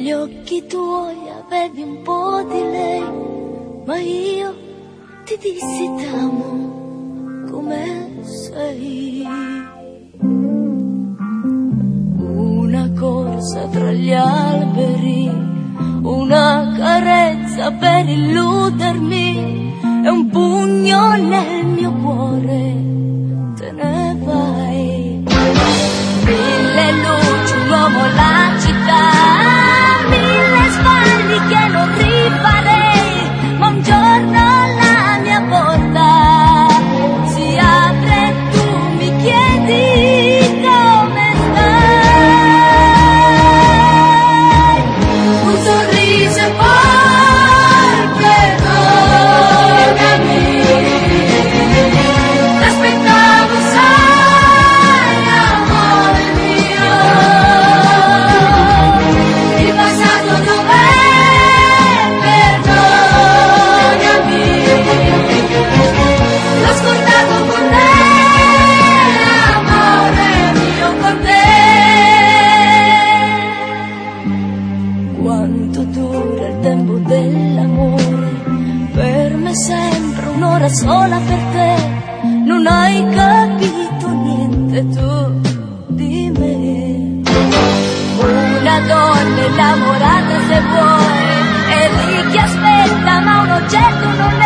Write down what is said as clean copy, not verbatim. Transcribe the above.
Negli occhi tuoi avevi un po' di lei, ma io ti dissi t'amo come sei. Una corsa tra gli alberi, una carezza per illudermi, e un pugno nel mio cuore, te ne vai. Mille luci, un uomo, la città, mille sbagli che non rifarei, ma un giorno la mia porta si apre e tu mi chiedi come stai. Un sorriso e poi perdonami, t'aspettavo, sai, amore mio. Il passato dov'è? Perdonami, l'ho scordato con te, amore mio, con te. Quanto dura il tempo dell'amore? Per me sempre un'ora sola per te. Non hai capito niente tu di me. Una donna innamorata se vuoi, è lì che aspetta, ma un oggetto non